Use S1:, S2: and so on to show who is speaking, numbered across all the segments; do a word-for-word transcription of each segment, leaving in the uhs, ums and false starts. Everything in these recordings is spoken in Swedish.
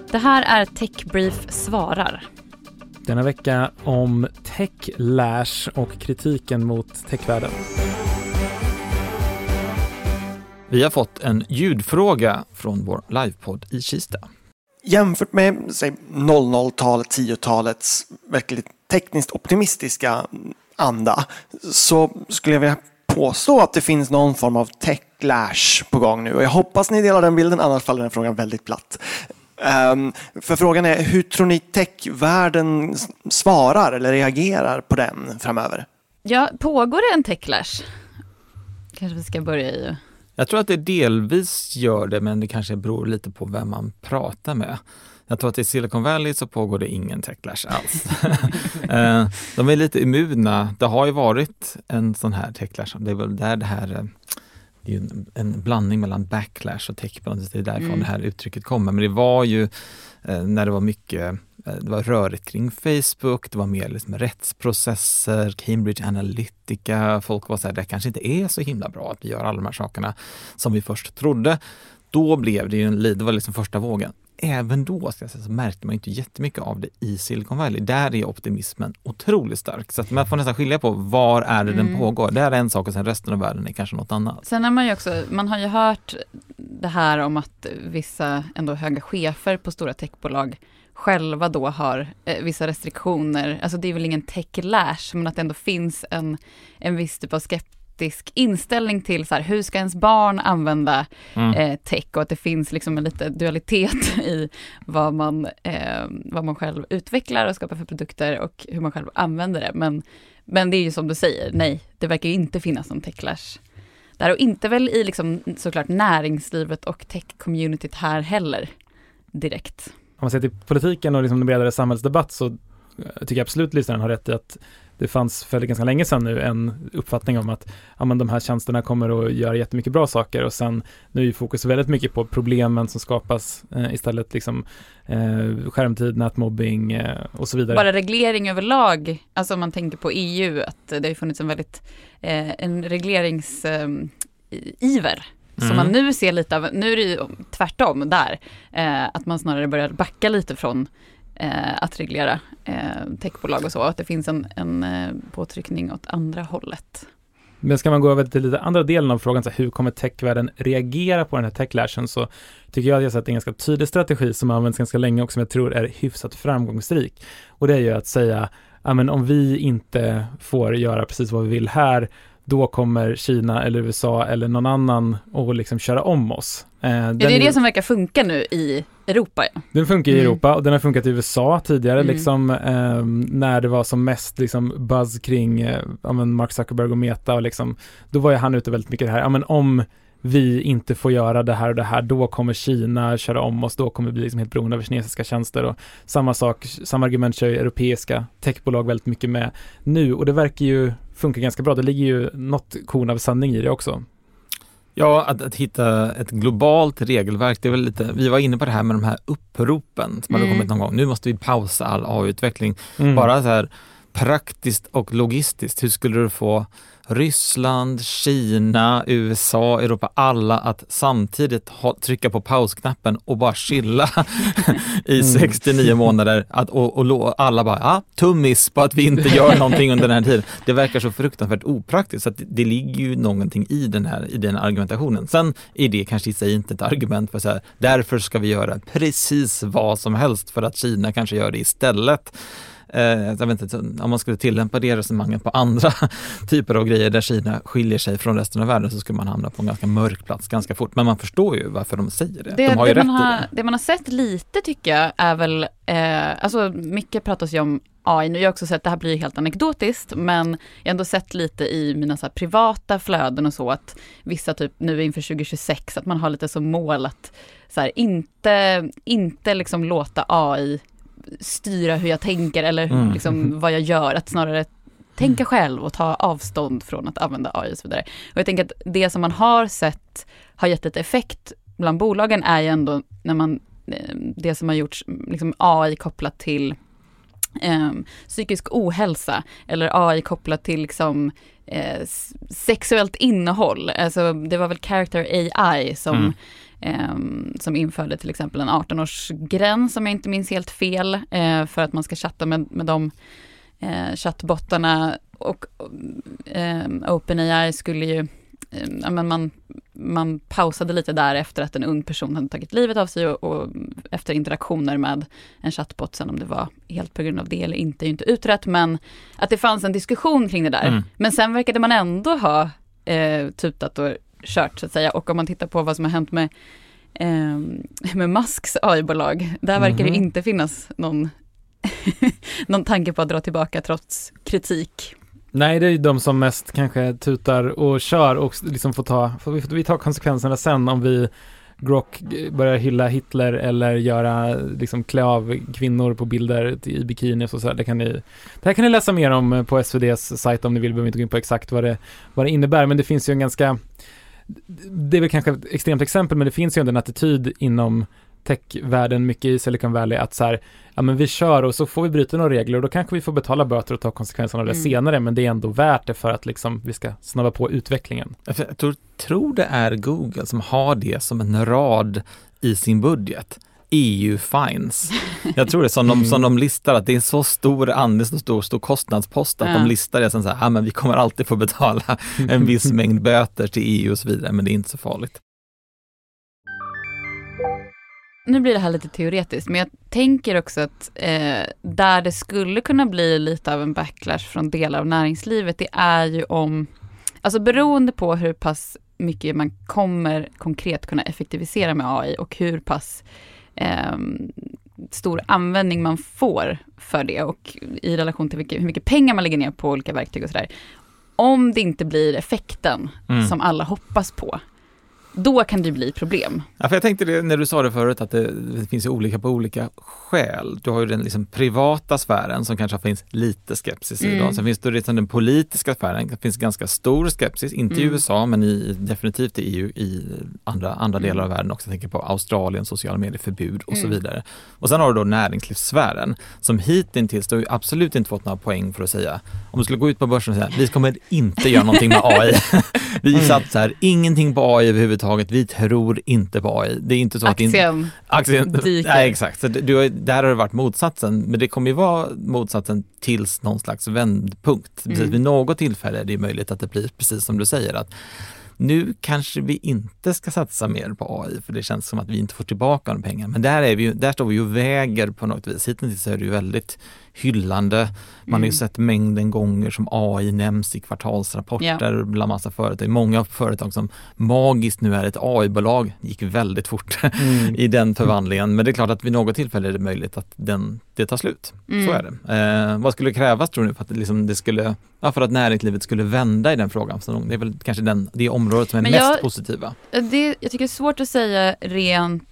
S1: Det här är Techbrief svarar.
S2: Denna vecka om techlash och kritiken mot techvärlden.
S3: Vi har fått en ljudfråga från vår livepodd i Kista.
S4: Jämfört med säg, noll noll-talet, tio-talets verkligt tekniskt optimistiska anda så skulle jag vilja påstå att det finns någon form av techlash på gång nu. Och jag hoppas ni delar den bilden, annars faller den frågan väldigt platt. Um, för frågan är, hur tror ni techvärlden svarar eller reagerar på den framöver?
S1: Ja, pågår det en techlash? Kanske vi ska börja i...
S3: Jag tror att det delvis gör det, men det kanske beror lite på vem man pratar med. Jag tror att i Silicon Valley så pågår det ingen techlash alls. De är lite immuna. Det har ju varit en sån här techlash. Det är väl där det här... Det är ju en, en blandning mellan backlash och tech. Det är därifrån mm. det här uttrycket kommer. Men det var ju eh, när det var mycket, eh, det var rörigt kring Facebook. Det var mer liksom rättsprocesser, Cambridge Analytica. Folk var så här, det kanske inte är så himla bra att vi gör alla de här sakerna som vi först trodde. Då blev det ju en, det var liksom första vågen. Även då ska jag säga, så märkte man inte jättemycket av det i Silicon Valley. Där är optimismen otroligt stark. Så att man får nästan skilja på var är det mm. den pågår. Det är en sak och sen resten av världen är kanske något annat.
S1: Sen har man ju också, man har ju hört det här om att vissa ändå höga chefer på stora techbolag själva då har eh, vissa restriktioner. Alltså det är väl ingen techlash, men att det ändå finns en, en viss typ av skeptisk inställning till så här, hur ska ens barn använda mm. eh, tech, och att det finns liksom en lite dualitet i vad man, eh, vad man själv utvecklar och skapar för produkter och hur man själv använder det. Men, men det är ju som du säger, nej, det verkar ju inte finnas någon techlash där, och inte väl i liksom, såklart näringslivet och tech-communityt här heller direkt.
S2: Om man ser till politiken och liksom den bredare samhällsdebatt så tycker jag absolut lyssnaren har rätt i att det fanns för ganska länge sedan nu en uppfattning om att ja, men de här tjänsterna kommer att göra jättemycket bra saker, och sen nu är fokus väldigt mycket på problemen som skapas eh, istället liksom eh, skärmtid, nätmobbing eh, och så vidare.
S1: Bara reglering överlag, alltså om man tänker på E U, att det har funnits en väldigt eh, en regleringsiver eh, som mm. man nu ser lite av, nu är det ju tvärtom där, eh, att man snarare börjar backa lite från Eh, att reglera eh, techbolag och så, att det finns en, en eh, påtryckning åt andra hållet.
S2: Men ska man gå över till lite andra delen av frågan, så hur kommer techvärlden reagera på den här techlashen, så tycker jag att jag sett en ganska tydlig strategi som används ganska länge och som jag tror är hyfsat framgångsrik. Och det är ju att säga, ja men om vi inte får göra precis vad vi vill här, då kommer Kina eller U S A eller någon annan och liksom köra om oss. Eh,
S1: ja, det är det som verkar funka nu i Europa. Ja.
S2: Den funkar i mm. Europa, och den har funkat i U S A tidigare,
S1: mm.
S2: liksom, eh, när det var som mest liksom, buzz kring eh, ja, men Mark Zuckerberg och Meta. Och liksom, då var ju han ute väldigt mycket det här. Ja, men om vi inte får göra det här och det här, då kommer Kina köra om oss, då kommer vi bli liksom helt beroende av kinesiska tjänster. Och samma sak, samma argument kör ju europeiska techbolag väldigt mycket med nu, och det verkar ju funka ganska bra. Det ligger ju något korn av sanning i det också.
S3: Ja, att, att hitta ett globalt regelverk, det är väl lite, vi var inne på det här med de här uppropen som mm. hade kommit någon gång. Nu måste vi pausa all A I-utveckling. Mm. Bara så här praktiskt och logistiskt. Hur skulle du få Ryssland, Kina, U S A, Europa, alla att samtidigt ha, trycka på pausknappen och bara chilla i mm. sextionio månader att, och, och, och alla bara, ja, tummis på att vi inte gör någonting under den här tiden. Det verkar så fruktansvärt opraktiskt, så att det, det ligger ju någonting i den här i den argumentationen. Sen är det kanske i sig inte ett argument för så här, därför ska vi göra precis vad som helst för att Kina kanske gör det istället. Eh, jag vet inte, om man skulle tillämpa det resonemanget på andra typer av grejer där Kina skiljer sig från resten av världen, så skulle man hamna på en ganska mörk plats ganska fort. Men man förstår ju varför de säger det.
S1: det
S3: de har ju
S1: det
S3: rätt
S1: man har,
S3: i det.
S1: Det man har sett lite tycker jag är väl, eh, alltså mycket pratas ju om A I nu. Jag har också sett, det här blir helt anekdotiskt, men jag har ändå sett lite i mina så här privata flöden och så, att vissa typ nu inför tjugo tjugosex, att man har lite som mål att så här, inte, inte liksom låta A I styra hur jag tänker eller mm. liksom vad jag gör, att snarare tänka själv och ta avstånd från att använda A I och så vidare. Och jag tänker att det som man har sett har gett ett effekt bland bolagen är ju ändå när man, det som har gjorts liksom A I kopplat till eh, psykisk ohälsa eller A I kopplat till liksom eh, sexuellt innehåll. Alltså det var väl Character A I som mm. eh, som införde till exempel en arton-årsgräns, som jag inte minns helt fel, eh, för att man ska chatta med, med de eh, chattbottarna. Och eh, OpenAI skulle ju, eh, men man, man pausade lite där efter att en ung person hade tagit livet av sig och, och efter interaktioner med en chattbot, sen om det var helt på grund av det eller inte, är ju inte utrett, men att det fanns en diskussion kring det där. Mm. Men sen verkade man ändå ha eh, tutat och kört, så att säga. Och om man tittar på vad som har hänt med, eh, med Musks A I-bolag, där verkar mm. det inte finnas någon, någon tanke på att dra tillbaka trots kritik.
S2: Nej, det är ju de som mest kanske tutar och kör och liksom får ta, får vi, får vi ta konsekvenserna sen om vi Grok börjar hylla Hitler eller göra, liksom klä av kvinnor på bilder i bikini och så, så det kan ni, det här kan ni läsa mer om på S V D:s sajt om ni vill, behöver inte gå in på exakt vad det, vad det innebär, men det finns ju en ganska, det är väl kanske ett extremt exempel, men det finns ju en attityd inom techvärlden, mycket i Silicon Valley, att så här, ja men vi kör och så får vi bryta några regler och då kanske vi får betala böter och ta konsekvenserna av det mm. senare, men det är ändå värt det för att liksom vi ska snabba på utvecklingen.
S3: Jag tror, tror det är Google som har det som en rad i sin budget. E U-fines. Jag tror det är som de, som de listar, att det är en så stor andel, så stor, stor kostnadspost att ja. de listar det som så här, ja men vi kommer alltid få betala en viss mängd böter till E U och så vidare, men det är inte så farligt.
S1: Nu blir det här lite teoretiskt, men jag tänker också att eh, där det skulle kunna bli lite av en backlash från delar av näringslivet, det är ju om, alltså beroende på hur pass mycket man kommer konkret kunna effektivisera med A I och hur pass eh, stor användning man får för det och i relation till vilka, hur mycket pengar man lägger ner på olika verktyg och sådär. Om det inte blir effekten mm. som alla hoppas på, då kan det bli problem.
S3: Ja, för jag tänkte det när du sa det förut, att det, det finns ju olika på olika skäl. Du har ju den liksom privata sfären som kanske finns lite skepsis mm. idag. Sen finns det liksom den politiska sfären. Det finns ganska stor skepsis, inte mm. i U S A men i, definitivt i E U, i andra, andra mm. delar av världen också. Jag tänker på Australien, sociala medieförbud och mm. så vidare. Och sen har du då näringslivssfären som hittills då absolut inte fått några poäng för att säga, om du skulle gå ut på börsen och säga, vi kommer inte göra någonting med A I. Vi satsar ingenting på A I överhuvudtaget. Vi tror inte på A I. Det är inte så
S1: aktien,
S3: att aktien dyker. Nej, exakt. Så du, där har det varit motsatsen. Men det kommer ju vara motsatsen tills någon slags vändpunkt. Mm. Precis vid något tillfälle är det möjligt att det blir precis som du säger, att nu kanske vi inte ska satsa mer på A I för det känns som att vi inte får tillbaka de pengarna. Men där, är vi ju, där står vi ju och väger på något vis. Hittills är det ju väldigt hyllande. Man mm. har ju sett mängden gånger som A I nämns i kvartalsrapporter yeah. bland massa företag. Många företag som magiskt nu är ett A I-bolag gick väldigt fort mm. i den förvandlingen. Men det är klart att vid något tillfälle är det möjligt att den, det tar slut. Mm. Så är det. Eh, vad skulle krävas tror ni för att, liksom, det skulle, ja, för att näringslivet skulle vända i den frågan? Så det är väl kanske den, det området som är men mest
S1: jag,
S3: positiva.
S1: Det, jag tycker det är svårt att säga rent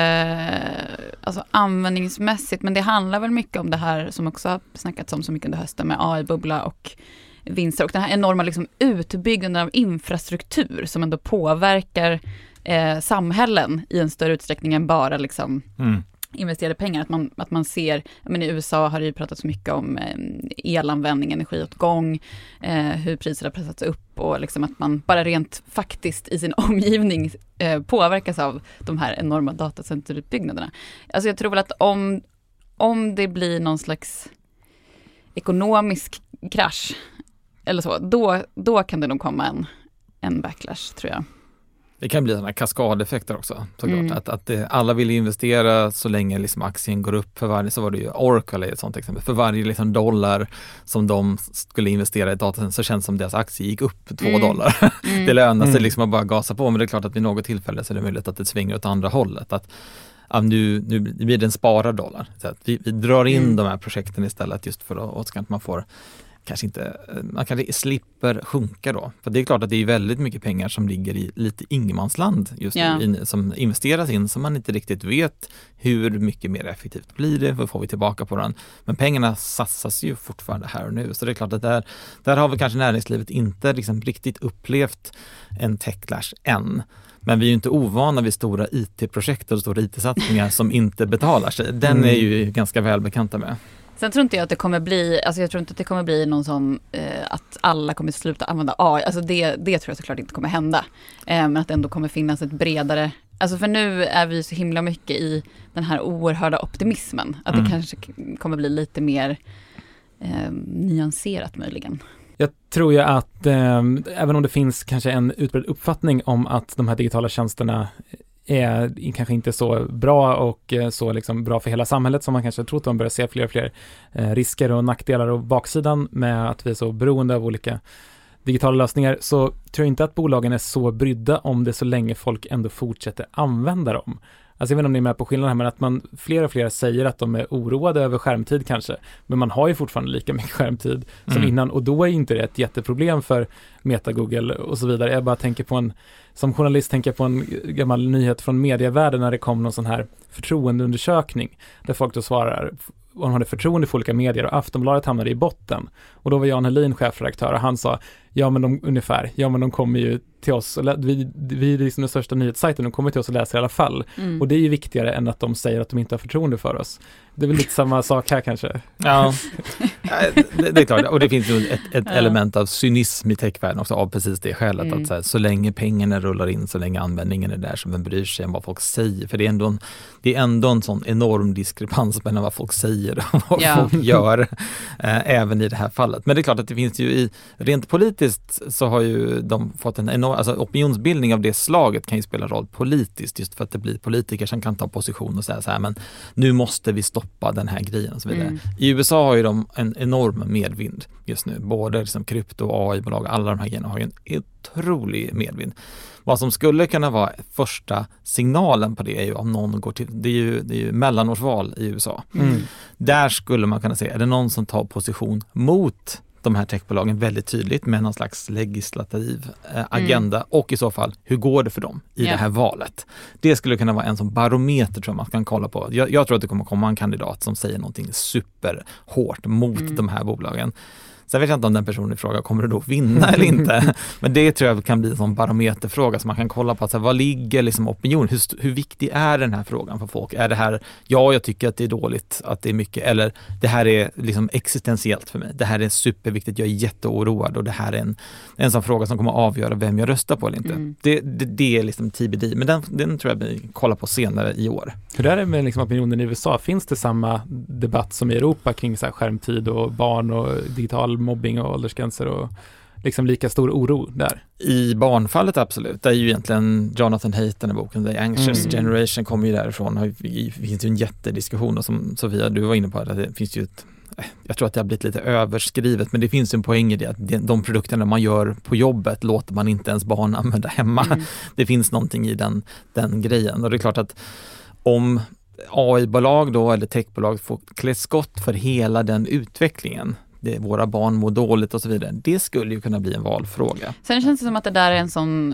S1: alltså användningsmässigt, men det handlar väl mycket om det här som också har snackats om så mycket under hösten med A I-bubbla och vinster och den här enorma liksom utbyggnaden av infrastruktur som ändå påverkar eh, samhällen i en större utsträckning än bara liksom mm. investerade pengar. Att man, att man ser, men i U S A har det ju pratat så mycket om eh, elanvändning, energiåtgång, eh, hur priser har pressats upp och liksom att man bara rent faktiskt i sin omgivning eh, påverkas av de här enorma datacenterutbyggnaderna. Alltså jag tror väl att om, om det blir någon slags ekonomisk krasch eller så, då, då kan det nog komma en, en backlash tror jag.
S3: Det kan bli sådana kaskadeffekter också.
S1: Mm.
S3: Att, att det, alla vill investera så länge liksom aktien går upp. För varje, så var det ju Oracle ett sånt exempel. För varje liksom dollar som de skulle investera i datan så känns det som deras aktie gick upp två mm. dollar. Mm. Det lönar sig liksom att bara gasa på. Men det är klart att vid något tillfälle så är det möjligt att det svänger åt andra hållet. Att ja, nu, nu blir det en sparad dollar. Så att vi, vi drar in mm. de här projekten istället just för att, att man får kanske inte, man kanske slipper sjunka då. För det är klart att det är väldigt mycket pengar som ligger i lite ingenmansland just
S1: ja.
S3: nu, in, som investeras in som man inte riktigt vet hur mycket mer effektivt blir det, vad får vi tillbaka på den. Men pengarna satsas ju fortfarande här och nu. Så det är klart att där, där har vi kanske näringslivet inte liksom riktigt upplevt en techlash än. Men vi är ju inte ovana vid stora I T-projekt och stora I T-satsningar som inte betalar sig. Den mm. är ju ganska välbekanta med.
S1: Sen tror inte jag att det kommer bli, alltså jag tror inte att det kommer bli någon sån eh, att alla kommer sluta använda A I. Alltså det, det tror jag såklart inte kommer hända. Eh, men att det ändå kommer finnas ett bredare Alltså för nu är vi så himla mycket i den här oerhörda optimismen. Att
S2: Mm.
S1: det kanske kommer bli lite mer eh, nyanserat möjligen.
S2: Jag tror ju att eh, även om det finns kanske en utbredd uppfattning om att de här digitala tjänsterna är kanske inte så bra och eh, så liksom bra för hela samhället som man kanske trott, man börjar se fler och fler eh, risker och nackdelar och baksidan med att vi är så beroende av olika digitala lösningar, så tror jag inte att bolagen är så brydda om det så länge folk ändå fortsätter använda dem. Alltså jag vet inte om ni är med på skillnaden här, men att man fler och fler säger att de är oroade över skärmtid kanske, men man har ju fortfarande lika mycket skärmtid som
S3: Mm.
S2: innan, och då är inte det ett jätteproblem för Meta, Google och så vidare. Jag bara tänker på en, som journalist tänker jag på en gammal nyhet från medievärlden när det kom någon sån här förtroendeundersökning där folk då svarar och de hade förtroende för olika medier, och Aftonbladet hamnade i botten. Och då var Jan Helin chefredaktör och han sa, ja men de ungefär, ja men de kommer ju till oss, och lä- vi, vi är liksom den största nyhetssajten, de kommer till oss och läser i alla fall.
S1: Mm.
S2: Och det är ju viktigare än att de säger att de inte har förtroende för oss. Det är väl lite samma sak här kanske.
S3: Ja, det, det är klart. Och det finns ju ett, ett
S1: Ja.
S3: element av cynism i techvärlden också, av precis det skälet.
S1: Mm.
S3: Att så, här, så länge pengarna rullar in, så länge användningen är där, som vem bryr sig om vad folk säger. För det är ändå en, det är ändå en sån enorm diskrepans mellan vad folk säger och vad
S1: Ja.
S3: folk gör, eh, även i det här fallet. Men det är klart att det finns ju i, rent politiskt så har ju de fått en enorm, alltså opinionsbildning av det slaget kan ju spela roll politiskt, just för att det blir politiker som kan ta position och säga så här, men nu måste vi stoppa den här grejen och så vidare.
S1: Mm.
S3: I U S A har ju de en enorm medvind just nu, både liksom krypto, A I-bolag, alla de här grejerna har ju en otrolig medvind. Vad som skulle kunna vara första signalen på det är ju om någon går till, det är ju, det är ju mellanårsval i U S A.
S2: Mm.
S3: Där skulle man kunna se, är det någon som tar position mot de här techbolagen väldigt tydligt med någon slags legislativ eh, agenda,
S1: Mm.
S3: och i så fall, hur går det för dem i
S1: Ja.
S3: det här valet? Det skulle kunna vara en sån barometer, tror jag man kan kolla på. Jag, jag tror att det kommer komma en kandidat som säger någonting superhårt mot
S1: Mm.
S3: de här bolagen. Sen vet jag inte om den personen i fråga kommer att då vinna eller inte. Men det tror jag kan bli en sån barometerfråga som man kan kolla på. Så här, vad ligger liksom opinion? Hur, st- hur viktig är den här frågan för folk? Är det här, ja jag tycker att det är dåligt, att det är mycket, eller det här är liksom existentiellt för mig. Det här är superviktigt, jag är jätteoroad, och det här är en, en sån fråga som kommer att avgöra vem jag röstar på eller inte.
S1: Mm.
S3: Det, det, det är liksom T B D, men den, den tror jag vi kollar på senare i år.
S2: Hur är det med liksom opinionen i U S A? Finns det samma debatt som i Europa kring så här skärmtid och barn och digital mobbing och åldersgränser och liksom lika stor oro där?
S3: I barnfallet absolut. Det är ju egentligen Jonathan Haidt, den här boken, The Anxious
S2: Mm.
S3: Generation, kommer ju därifrån. Det finns ju en jättediskussion, och som Sofia, du var inne på, att det finns ju ett, jag tror att det har blivit lite överskrivet, men det finns en poäng i det, att de produkterna man gör på jobbet låter man inte ens barn använda hemma.
S1: Mm.
S3: Det finns någonting i den, den grejen, och det är klart att om A I-bolag då, eller techbolag, får klä skott för hela den utvecklingen, det, våra barn mår dåligt och så vidare, det skulle ju kunna bli en valfråga.
S1: Sen känns det som att det där är en sån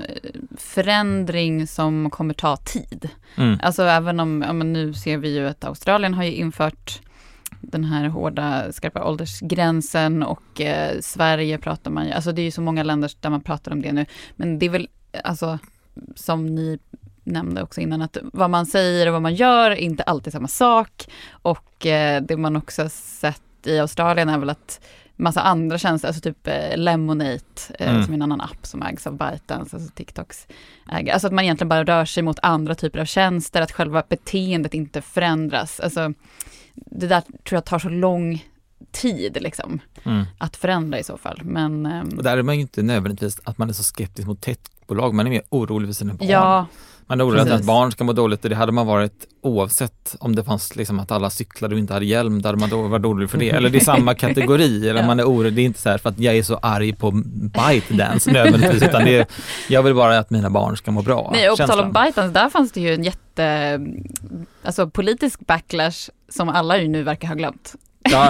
S1: förändring som kommer ta tid.
S3: Mm.
S1: Alltså även om, ja, men nu ser vi ju att Australien har ju infört den här hårda, skarpa åldersgränsen, och eh, Sverige pratar man ju, alltså det är ju så många länder där man pratar om det nu, men det är väl, alltså som ni nämnde också innan, att vad man säger och vad man gör är inte alltid samma sak, och eh, det man också har sett i Australien är väl att massa andra tjänster, alltså typ eh, Lemonade, eh,
S3: Mm.
S1: som är en annan app som ägs av ByteDance, alltså TikToks ägare. Alltså att man egentligen bara rör sig mot andra typer av tjänster, att själva beteendet inte förändras. Alltså det där tror jag tar så lång tid liksom,
S3: Mm.
S1: att förändra i så fall. Men ehm,
S3: Och där är man ju inte nödvändigtvis att man är så skeptisk mot techbolag, man är mer orolig för sina barn.
S1: ja,
S3: Man är orolig att
S1: precis.
S3: ens barn ska må dåligt, och det hade man varit oavsett om det fanns liksom att alla cyklade och inte hade hjälm, där hade man då varit orolig för det. Eller det är samma kategori, eller
S1: Ja.
S3: man är orolig, det är inte så här för att jag är så arg på ByteDance nödvändigtvis, utan det är, jag vill bara att mina barn ska må bra.
S1: nej, och på tal
S3: Känslan.
S1: om ByteDance, där fanns det ju en jätte, alltså politisk backlash som alla ju nu verkar ha glömt.
S3: Ja,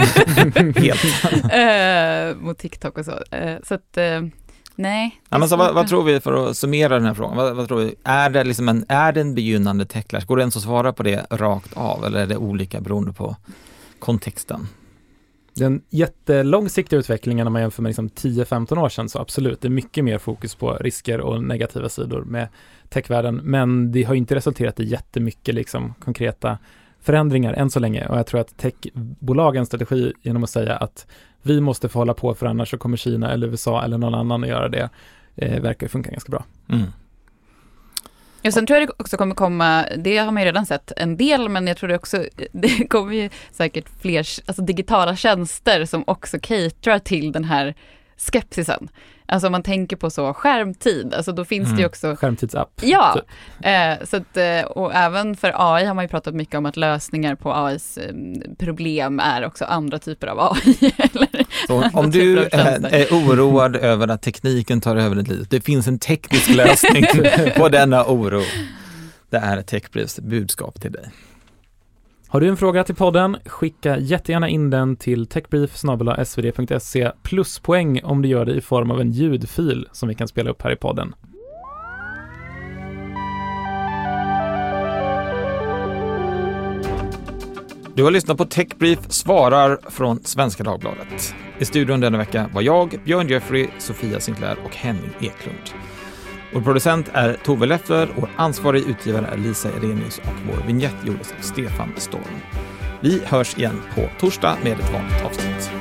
S3: helt. helt.
S1: eh, mot TikTok och så. Eh, så att, eh, nej.
S3: Ja, men så, vad, vad tror vi, för att summera den här frågan, vad, vad tror vi, är det, liksom en, är det en begynnande techlash? Går det ens att svara på det rakt av, eller är det olika beroende på kontexten?
S2: Den jättelångsiktiga utvecklingen när man jämför med liksom tio femton år sedan, så absolut, det är mycket mer fokus på risker och negativa sidor med techvärlden, men det har inte resulterat i jättemycket liksom konkreta förändringar än så länge, och jag tror att techbolagens strategi genom att säga att vi måste få hålla på, för annars så kommer Kina eller U S A eller någon annan att göra det, eh, verkar funka ganska bra.
S3: Mm.
S1: Och sen tror jag det också kommer komma, det har man ju redan sett en del, men jag tror det också, det kommer ju säkert fler alltså digitala tjänster som också caterar till den här skepsisen. Alltså om man tänker på så skärmtid, alltså då finns mm. det ju också...
S2: Skärmtidsapp.
S1: Ja, typ. eh, så att, och även för A I har man ju pratat mycket om att lösningar på A Is eh, problem är också andra typer av A I. Eller
S3: så om du är, är oroad över att tekniken tar över ditt liv, det finns en teknisk lösning på denna oro. Det är Techbriefs budskap till dig.
S2: Har du en fråga till podden, skicka jättegärna in den till techbrief snabel-a s v d punkt se, pluspoäng om du gör det i form av en ljudfil som vi kan spela upp här i podden.
S3: Du har lyssnat på Techbrief svarar från Svenska Dagbladet. I studion denna vecka var jag, Björn Jeffrey, Sofia Sinclair och Henning Eklund. Vår producent är Tove Leffler och ansvarig utgivare är Lisa Erenius och vår vignett gjordes av Stefan Storm. Vi hörs igen på torsdag med ett vanligt avsnitt.